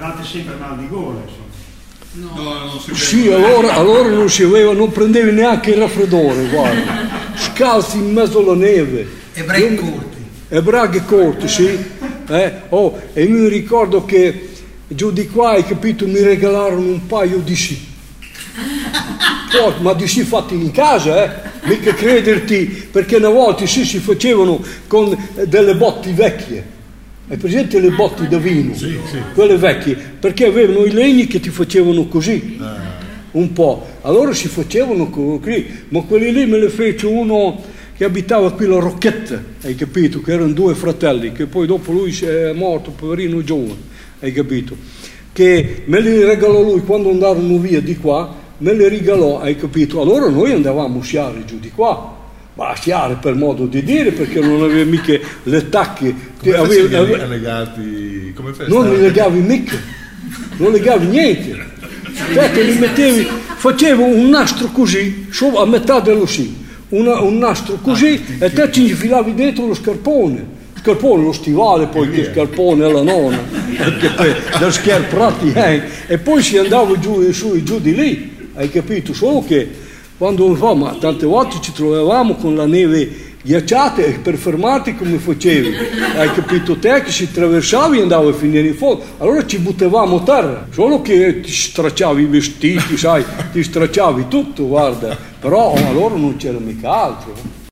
avevate sempre mal di gola, insomma. No, non si Sì, allora non si aveva, non prendevi neanche il raffreddore, guarda, scalzi in mezzo alla neve. E braghe corti. E braghe corte, sì. E mi ricordo che giù di qua, hai capito, mi regalarono un paio di sci. Ma di sci fatti in casa, mica crederti, perché una volta i sci si facevano con delle botti vecchie. Hai presente le botti da vino? Sì. Quelle vecchie, perché avevano i legni che ti facevano così, un po'. Allora si facevano così, ma quelli lì me le fece uno che abitava qui la Rocchetta, hai capito? Che erano due fratelli, che poi dopo lui è morto, poverino giovane, hai capito? Che me li regalò lui quando andarono via di qua, me li regalò, hai capito? Allora noi andavamo a sciare giù di qua. Ma a sciare per modo di dire, perché non avevi mica le tacche. Legati, come fai? Non li legavi mica, non legavi niente. Te li mettevi, facevo un nastro così, a metà dello sci, un nastro così, e te ci infilavi dentro lo scarpone, lo stivale, poi che scarpone alla nonna, da scherprati, e poi si andava giù su e giù di lì, hai capito? Solo che quando ma tante volte ci trovavamo con la neve ghiacciata e per fermarti come facevi? Hai capito te che si attraversavi e andavi a finire in fondo, allora ci buttavamo a terra, solo che ti stracciavi i vestiti, sai, ti stracciavi tutto, guarda, però allora non c'era mica altro.